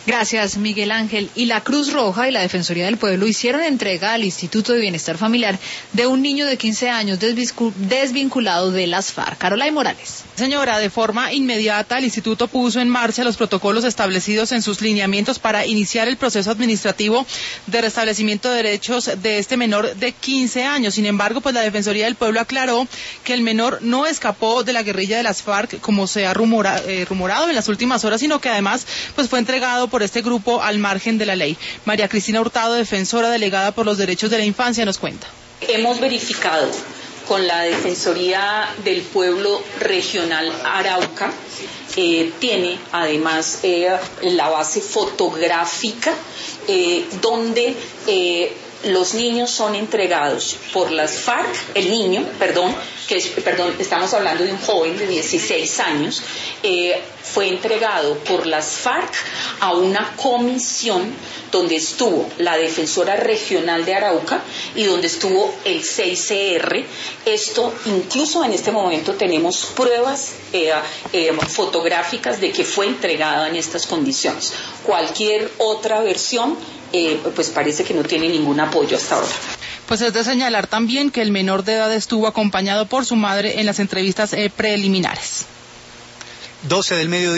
Gracias, Miguel Ángel. Y la Cruz Roja y la Defensoría del Pueblo hicieron entrega al Instituto de Bienestar Familiar de un niño de 15 años desvinculado de las FARC. Carolina Morales. Señora, de forma inmediata el instituto puso en marcha los protocolos establecidos en sus lineamientos para iniciar el proceso administrativo de restablecimiento de derechos de este menor de 15 años. Sin embargo, pues la Defensoría del Pueblo aclaró que el menor no escapó de la guerrilla de las FARC, como se ha rumorado en las últimas horas, sino que además pues fue entregado por este grupo al margen de la ley. María Cristina Hurtado, defensora delegada por los derechos de la infancia, nos cuenta. Hemos verificado con la Defensoría del Pueblo Regional Arauca, tiene además la base fotográfica donde los niños son entregados por las FARC, estamos hablando de un joven de 16 años, fue entregado por las FARC a una comisión donde estuvo la Defensora Regional de Arauca y donde estuvo el CICR. Esto, incluso en este momento tenemos pruebas fotográficas de que fue entregada en estas condiciones. Cualquier otra versión pues parece que no tiene ningún apoyo hasta ahora. Pues es de señalar también que el menor de edad estuvo acompañado por su madre en las entrevistas preliminares. 12 del mediodía.